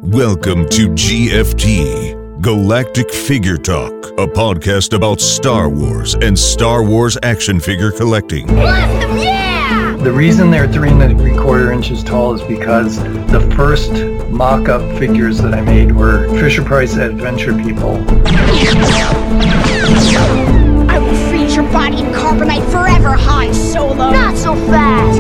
Welcome to GFT, Galactic Figure Talk, a podcast about Star Wars and Star Wars action figure collecting. Awesome, yeah! The reason they're 3.75 inches tall is because the first mock-up figures that I made were Fisher-Price Adventure People. I will freeze your body in carbonite forever, Han Solo! Not so fast!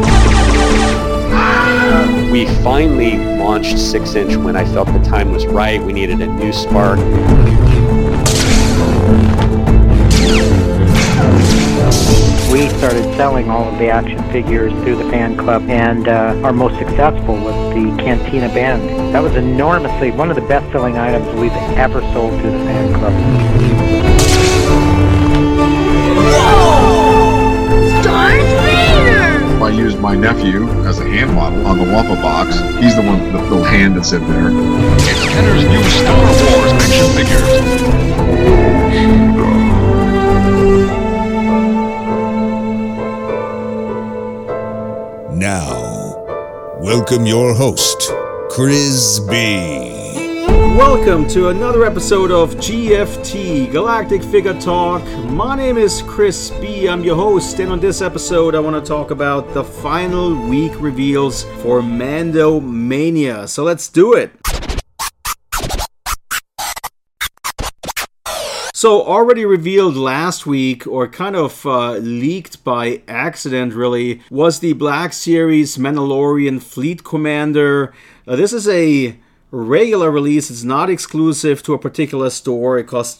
We finally launched 6-inch when I felt the time was right. We needed a new spark. We started selling all of the action figures through the fan club, and our most successful was the Cantina Band. That was enormously one of the best-selling items we've ever sold through the fan club. Whoa! Darth Vader! I used my nephew as a hand model on the Wampa box. He's the one with the little hand that's in there. It's Kenner's new Star Wars action figures. Now, welcome your host, Chris B. Welcome to another episode of GFT, Galactic Figure Talk. My name is Chris B. I'm your host, and on this episode I want to talk about the final week reveals for Mando Mania. So let's do it. So already revealed last week, or kind of leaked by accident really, was the Black Series Mandalorian Fleet Commander. This is a regular release. It's not exclusive to a particular store. It costs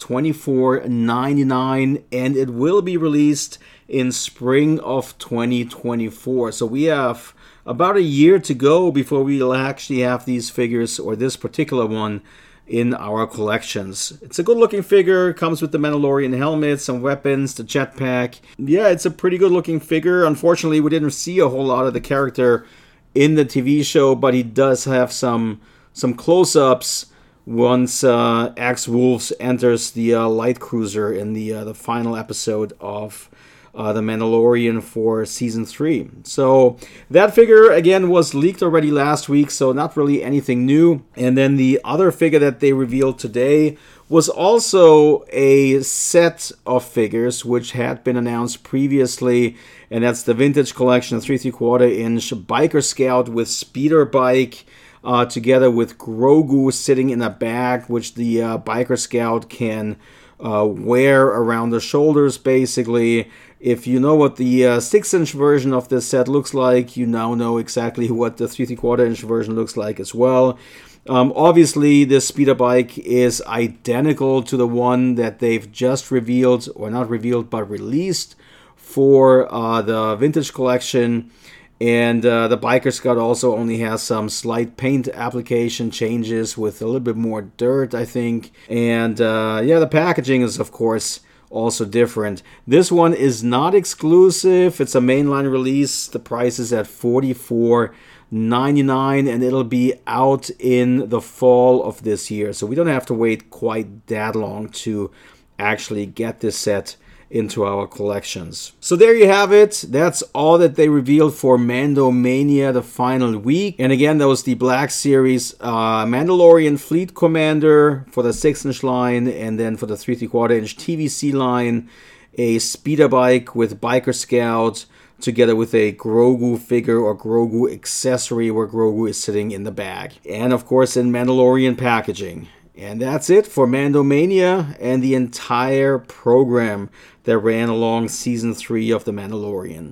$24.99 and it will be released in spring of 2024. So we have about a year to go before we'll actually have these figures, or this particular one, in our collections. It's a good looking figure, comes with the Mandalorian helmet, some weapons, the jetpack. Yeah, it's a pretty good looking figure. Unfortunately, we didn't see a whole lot of the character in the TV show, but he does have some close-ups once Axe-Wolves enters the light cruiser in the final episode of The Mandalorian for Season 3. So that figure, again, was leaked already last week, so not really anything new. And then the other figure that they revealed today was also a set of figures which had been announced previously, and that's the Vintage Collection 3.75 inch Biker Scout with speeder bike, together with Grogu sitting in a bag, which the Biker Scout can wear around the shoulders, basically. If you know what the 6-inch version of this set looks like, you now know exactly what the 3.75 inch version looks like as well. Obviously, this speeder bike is identical to the one that they've just revealed, or not revealed, but released for the Vintage Collection. And the Biker Scout also only has some slight paint application changes with a little bit more dirt, I think. And yeah, the packaging is, of course, also different. This one is not exclusive. It's a mainline release. The price is at $44.99, and it'll be out in the fall of this year. So we don't have to wait quite that long to actually get this set into our collections. So there you have it. That's all that they revealed for Mando Mania, the final week. And again, that was the Black Series Mandalorian Fleet Commander for the 6-inch line, and then for the 3.75 inch TVC line, a speeder bike with Biker Scout, together with a Grogu figure or Grogu accessory where Grogu is sitting in the bag. And of course in Mandalorian packaging. And that's it for Mando Mania and the entire program that ran along Season 3 of The Mandalorian.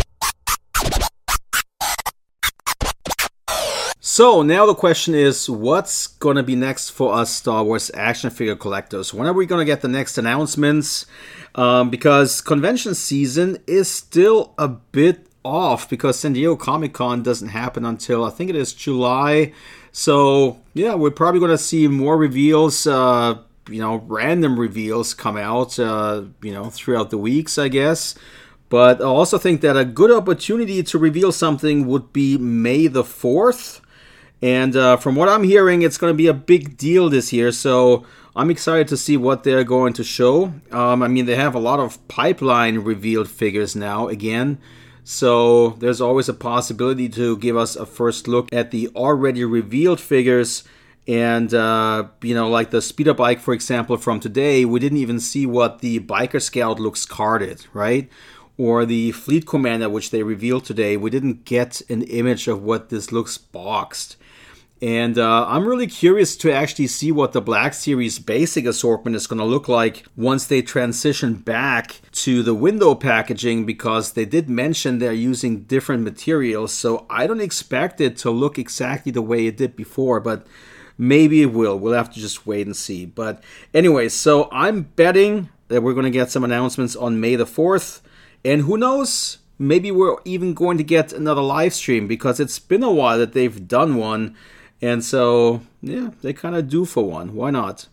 So now the question is, what's going to be next for us Star Wars action figure collectors? When are we going to get the next announcements? Because convention season is still a bit off, because San Diego Comic-Con doesn't happen until, I think it is July. So yeah, we're probably going to see more reveals, random reveals come out, throughout the weeks, I guess. But I also think that a good opportunity to reveal something would be May the 4th. And from what I'm hearing, it's going to be a big deal this year. So I'm excited to see what they're going to show. They have a lot of pipeline revealed figures now, again. So there's always a possibility to give us a first look at the already revealed figures And, like the speeder bike, for example, from today, we didn't even see what the Biker Scout looks carded, right? Or the Fleet Commander, which they revealed today, we didn't get an image of what this looks boxed. And I'm really curious to actually see what the Black Series basic assortment is going to look like once they transition back to the window packaging, because they did mention they're using different materials. So I don't expect it to look exactly the way it did before, but maybe it will. We'll have to just wait and see. But anyway, so I'm betting that we're going to get some announcements on May the 4th. And who knows, maybe we're even going to get another live stream, because it's been a while that they've done one. And so, yeah, they kind of do for one. Why not?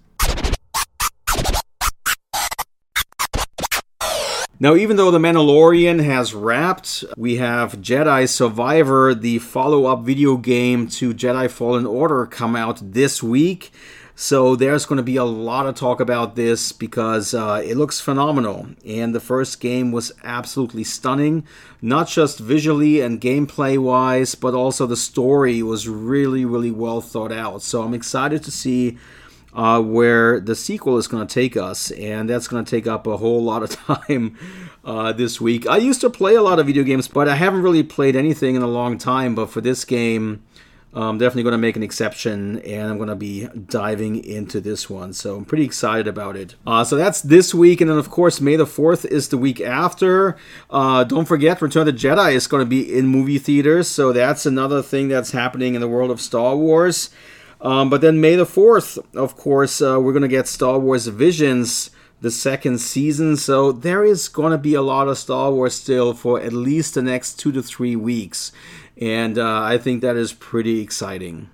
Now, even though The Mandalorian has wrapped, we have Jedi Survivor, the follow-up video game to Jedi Fallen Order, come out this week. So there's going to be a lot of talk about this, because it looks phenomenal. And the first game was absolutely stunning, not just visually and gameplay-wise, but also the story was really, really well thought out. So I'm excited to see where the sequel is going to take us, and that's going to take up a whole lot of time this week. I used to play a lot of video games, but I haven't really played anything in a long time. But for this game, I'm definitely going to make an exception, and I'm going to be diving into this one. So I'm pretty excited about it. So that's this week, and then of course May the 4th is the week after. Don't forget, Return of the Jedi is going to be in movie theaters, so that's another thing that's happening in the world of Star Wars. But then May the 4th, of course, we're going to get Star Wars Visions, the second season. So there is going to be a lot of Star Wars still for at least the next 2 to 3 weeks. And I think that is pretty exciting.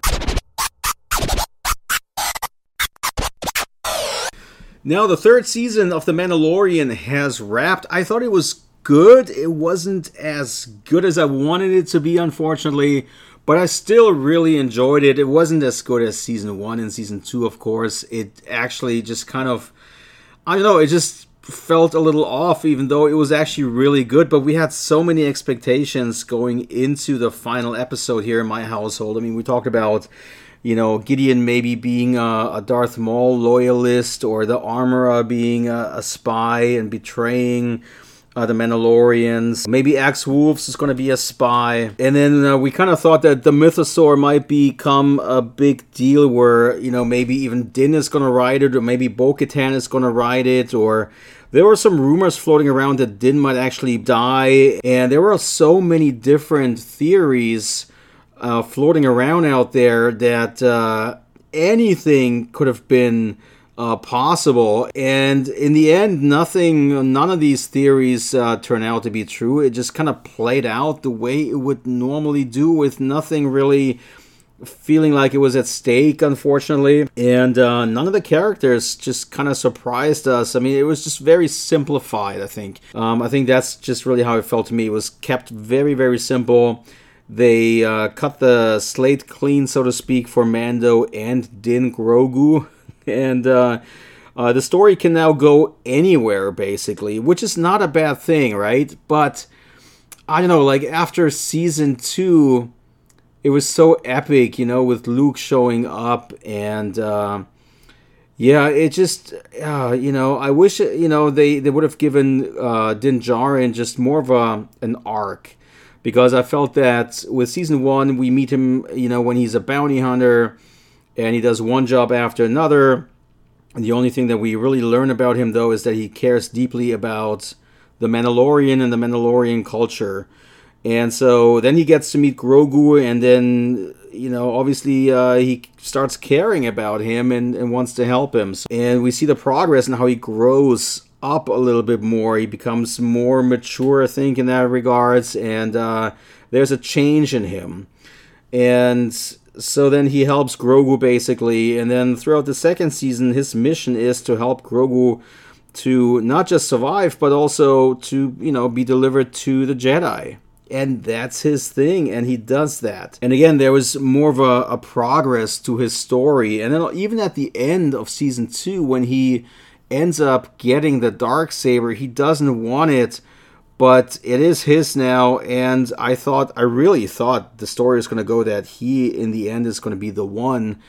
Now, the third season of The Mandalorian has wrapped. I thought it was good. It wasn't as good as I wanted it to be, unfortunately. But I still really enjoyed it. It wasn't as good as Season 1 and Season 2, of course. It actually just kind of, I don't know, it just felt a little off, even though it was actually really good. But we had so many expectations going into the final episode here in my household. I mean, we talked about, Gideon maybe being a Darth Maul loyalist, or the Armorer being a spy and betraying the Mandalorians. Maybe Axe Wolves is going to be a spy. And then we kind of thought that the Mythosaur might become a big deal where, maybe even Din is going to ride it, or maybe Bo-Katan is going to ride it, or there were some rumors floating around that Din might actually die. And there were so many different theories floating around out there that anything could have been possible, and in the end, none of these theories turn out to be true. It just kind of played out the way it would normally do, with nothing really feeling like it was at stake, unfortunately. And none of the characters just kind of surprised us. I mean, it was just very simplified, I think. I think that's just really how it felt to me. It was kept very, very simple. They cut the slate clean, so to speak, for Mando and Din Grogu. And the story can now go anywhere, basically, which is not a bad thing, right? But, I don't know, like, after Season 2, it was so epic, with Luke showing up, and, it just, I wish, they would have given Din Djarin just more of an arc, because I felt that with Season 1, we meet him, when he's a bounty hunter, and he does one job after another. And the only thing that we really learn about him, though, is that he cares deeply about the Mandalorian and the Mandalorian culture. And so then he gets to meet Grogu, and then, obviously he starts caring about him and wants to help him. And we see the progress and how he grows up a little bit more. He becomes more mature, I think, in that regards. And there's a change in him. And so then he helps Grogu, basically, and then throughout the second season, his mission is to help Grogu to not just survive, but also to, be delivered to the Jedi. And that's his thing, and he does that. And again, there was more of a progress to his story. And then even at the end of Season 2, when he ends up getting the Darksaber, he doesn't want it, but it is his now, and I really thought the story is going to go that he, in the end, is going to be the one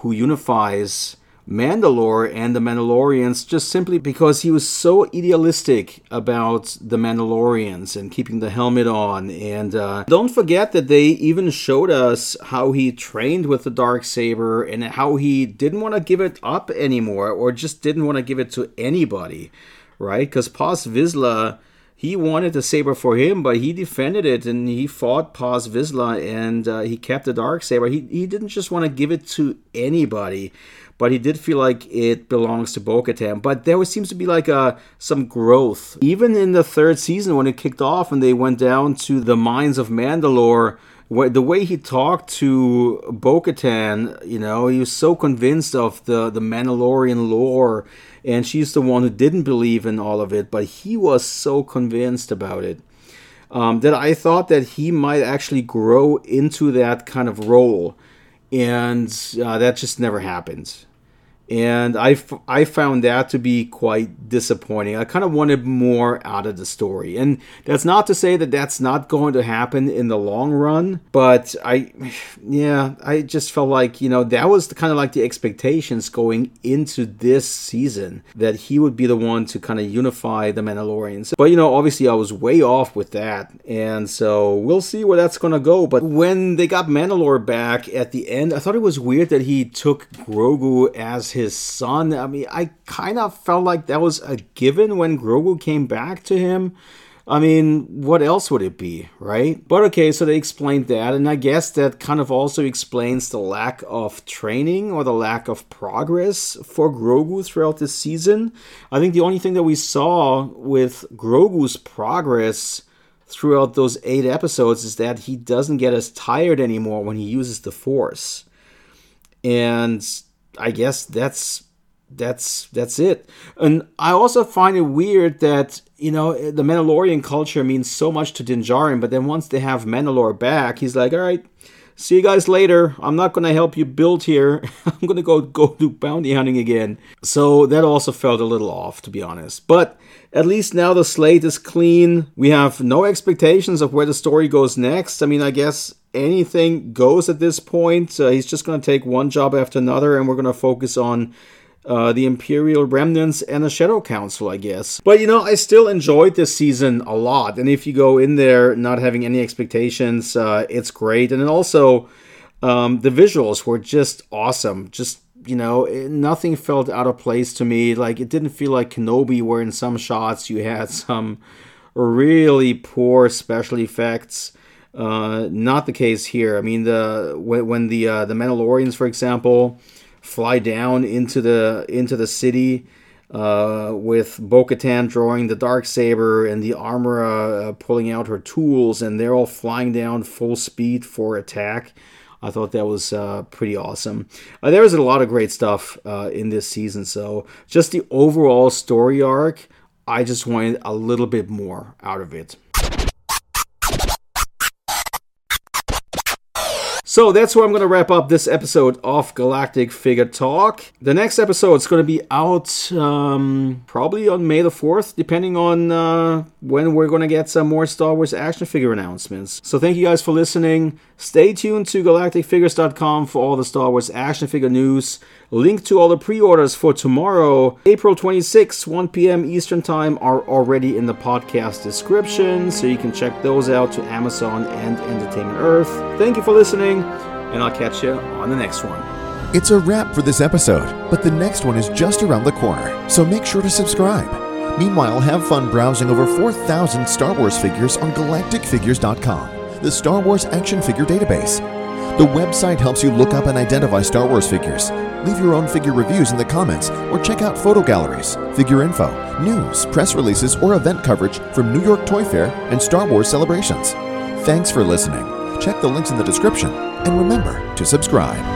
who unifies Mandalore and the Mandalorians, just simply because he was so idealistic about the Mandalorians and keeping the helmet on. And don't forget that they even showed us how he trained with the Darksaber and how he didn't want to give it up anymore, or just didn't want to give it to anybody, right? Because Paz Vizsla, he wanted the saber for him, but he defended it and he fought Paz Vizsla, and he kept the Darksaber. He didn't just want to give it to anybody, but he did feel like it belongs to Bo-Katan. But there seems to be like some growth. Even in the third season, when it kicked off and they went down to the mines of Mandalore, the way he talked to Bo-Katan, you know, he was so convinced of the Mandalorian lore, and she's the one who didn't believe in all of it, but he was so convinced about it that I thought that he might actually grow into that kind of role. And that just never happened. And I found that to be quite disappointing. I kind of wanted more out of the story. And that's not to say that that's not going to happen in the long run. But I just felt like, you know, that was kind of like the expectations going into this season, that he would be the one to kind of unify the Mandalorians. But, you know, obviously I was way off with that. And so we'll see where that's going to go. But when they got Mandalore back at the end, I thought it was weird that he took Grogu as his son. I mean, I kind of felt like that was a given when Grogu came back to him. I mean, what else would it be, right? But okay, so they explained that, and I guess that kind of also explains the lack of training or the lack of progress for Grogu throughout this season. I think the only thing that we saw with Grogu's progress throughout those 8 episodes is that he doesn't get as tired anymore when he uses the Force. And I guess that's it. And I also find it weird that, you know, the Mandalorian culture means so much to Din Djarin, but then once they have Mandalore back, he's like, all right, see you guys later. I'm not going to help you build here. I'm going to go do bounty hunting again. So that also felt a little off, to be honest. But at least now the slate is clean. We have no expectations of where the story goes next. I mean, I guess anything goes at this point. He's just going to take one job after another, and we're going to focus on the Imperial Remnants and the Shadow Council, I guess. But, you know, I still enjoyed this season a lot. And if you go in there not having any expectations, it's great. And then also, the visuals were just awesome. Just, you know, nothing felt out of place to me. Like, it didn't feel like Kenobi, where in some shots you had some really poor special effects. Not the case here. I mean, when the Mandalorians, for example, fly down into the city with Bo-Katan drawing the Darksaber and the Armora pulling out her tools, and they're all flying down full speed for attack. I thought that was pretty awesome. There was a lot of great stuff in this season. So just the overall story arc, I just wanted a little bit more out of it. So that's where I'm going to wrap up this episode of Galactic Figure Talk. The next episode is going to be out probably on May the 4th, depending on when we're going to get some more Star Wars action figure announcements. So thank you guys for listening. Stay tuned to galacticfigures.com for all the Star Wars action figure news. Link to all the pre-orders for tomorrow, April 26, 1 p.m. Eastern Time, are already in the podcast description, so you can check those out to Amazon and Entertainment Earth. Thank you for listening, and I'll catch you on the next one. It's a wrap for this episode, but the next one is just around the corner, so make sure to subscribe. Meanwhile, have fun browsing over 4,000 Star Wars figures on galacticfigures.com, the Star Wars action figure database. The website helps you look up and identify Star Wars figures. Leave your own figure reviews in the comments, or check out photo galleries, figure info, news, press releases, or event coverage from New York Toy Fair and Star Wars celebrations. Thanks for listening. Check the links in the description, and remember to subscribe.